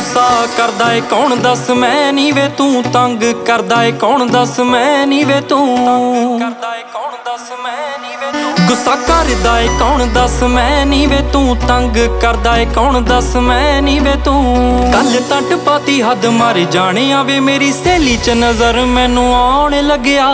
ਗੁੱਸਾ ਕਰਦਾ ਏ ਕੌਣ ਦੱਸ ਮੈਂ ਨੀ ਵੇ ਤੂੰ ਤੰਗ ਕਰਦਾ ਏ ਕੌਣ ਦੱਸ ਮੈਂ ਨੀ ਵੇ ਤੂੰ ਕਰਦਾ ਏ ਕੌਣ ਦੱਸ ਮੈਂ ਨੀ ਵੇ ਤੂੰ ਗੁੱਸਾ ਕਰਦਾ ਏ ਕੌਣ ਦੱਸ ਮੈਂ ਨੀ ਵੇ ਤੂੰ ਤੰਗ ਕਰਦਾ ਏ ਕੌਣ ਦੱਸ ਮੈਂ ਨੀ ਵੇ ਤੂੰ ਕੱਲ ਤਾਂ ਟਪਾਤੀ ਹੱਦ ਮਾਰ ਜਾਣਿਆ ਵੇ ਮੇਰੀ ਸਹੇਲੀ ਚ ਨਜ਼ਰ ਮੈਨੂੰ ਆਉਣ ਲੱਗਿਆ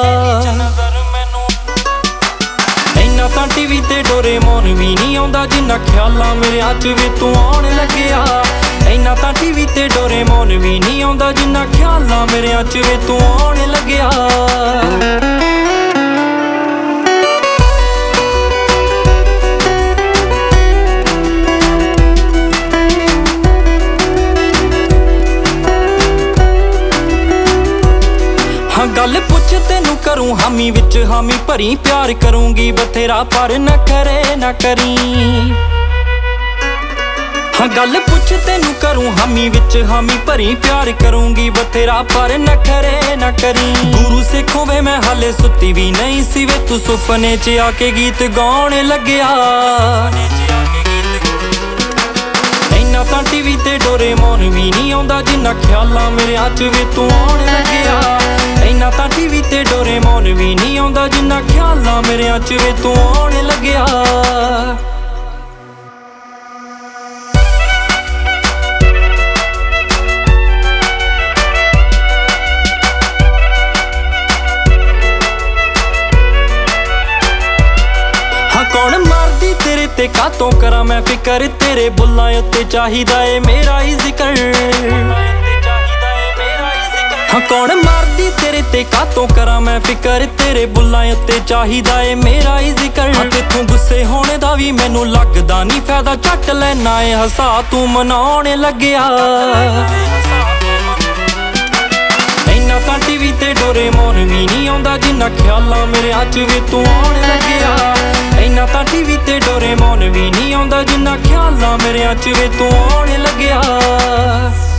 ਇੰਨਾ ਤਾਂ ਟੀਵੀ ਤੇ ਡੋਰੇਮੋਨ ਵੀ ਨਹੀਂ ਆਉਂਦਾ ਜਿੰਨਾ ਖਿਆਲਾਂ ਮੇਰਿਆਂ ਚ ਵੇ ਤੂੰ ਆਉਣ ਲੱਗਿਆ ਇੰਨਾ ਤਾਂ ਟੀਵੀ ਤੇ ਡੋਰੇਮੋਨ ਵੀ ਨਹੀਂ ਆਉਂਦਾ ਜਿੰਨਾ ਖਿਆਲਾਂ ਮੇਰਿਆਂ ਚ ਵੇ ਤੂੰ ਆਉਣ ਲੱਗਿਆ ਗੱਲ ਪੁੱਛ ਤੈਨੂੰ ਕਰੂੰ ਹਾਮੀ ਵਿੱਚ ਹਾਮੀ ਭਰੀ ਪਿਆਰ ਕਰੂੰਗੀ ਬਥੇਰਾ ਪਰ ਨਖਰੇ ਨਾ ਕਰੀ ਗੱਲ ਪੁੱਛ ਤੈਨੂੰ ਕਰੂੰ ਹਾਮੀ ਵਿੱਚ ਹਾਮੀ ਭਰੀ ਪਿਆਰ ਕਰੂੰਗੀ ਬਥੇਰਾ ਪਰ ਨਖਰੇ ਨਾ ਕਰੀ ਗੁਰੂ ਸਿੱਖੋਂ ਵੇ ਮੈਂ ਹਾਲੇ ਸੁੱਤੀ ਵੀ ਨਹੀਂ ਸੀ ਵੇ ਤੂੰ ਸੁਪਨੇ ਚ ਆ ਕੇ ਗੀਤ ਗਾਉਣ ਲੱਗਿਆ ਇੰਨਾ ਤਾਂ ਟੀਵੀ ਤੇ ਡੋਰੇਮੋਨ ਵੀ ਨਹੀਂ ਆਉਂਦਾ ਜਿੰਨਾ ਖਿਆਲਾਂ ਮੇਰਿਆਂ ਚ ਵੇ ਤੂੰ ਆਉਣ ਲੱਗਿਆ ਇੰਨਾ ਤਾਂ ਟੀਵੀ ਤੇ ਡੋਰੇਮੋਨ ਵੀ ਨਹੀਂ ਆਉਂਦਾ ਜਿੰਨਾ ਖਿਆਲਾਂ ਮੇਰਿਆਂ ਚ ਵੇ ਤੂੰ ਆਉਣ ਲੱਗਿਆ ਕੌਣ ਮਾਰਦੀ ਤੇਰੇ ਤੇ ਕਾਤੋਂ ਕਰਾਂ ਮੈਂ ਫਿਕਰ ਤੇਰੇ ਬੁੱਲਾਂ ਉੱਤੇ ਚਾਹੀਦਾ ਏ ਮੇਰਾ ਹੀ ਜ਼ਿਕਰ ਕੌਣ ਮਾਰਦੀ ਤੇਰੇ ਤੇ ਕਾਤੋਂ ਕਰਾਂ ਮੈਂ ਫਿਕਰ ਤੇਰੇ ਬੁੱਲਾਂ ਉੱਤੇ ਚਾਹੀਦਾ ਏ ਮੇਰਾ ਹੀ ਜ਼ਿਕਰ ਤੇਥੋਂ ਗੁੱਸੇ ਹੋਣੇ ਦਾ ਵੀ ਮੈਨੂੰ ਲੱਗਦਾ ਨਹੀਂ ਫਾਇਦਾ ਚੱਟ ਲੈਣਾ ਏ ਹਸਾ ਤੂੰ ਮਨਾਉਣ ਲੱਗਿਆ ਇੰਨਾ ਤਾਂ ਟੀਵੀ ਤੇ ਡੋਰੇਮੋਨ ਵੀ ਨਹੀਂ ਆਉਂਦਾ ਜਿੰਨਾ ਖਿਆਲਾਂ ਮੇਰਿਆਂ ਚ ਵੇ ਤੂੰ ਆਉਣ ਲੱਗਿਆ ਇੰਨਾ ਤਾਂ ਟੀਵੀ ਤੇ ਡੋਰੇਮੋਨ ਵੀ ਨਹੀਂ ਆਉਂਦਾ ਜਿੰਨਾ ਖਿਆਲਾਂ ਮੇਰਿਆਂ ਚ ਵੇ ਤੂੰ ਆਉਣ ਲੱਗਿਆ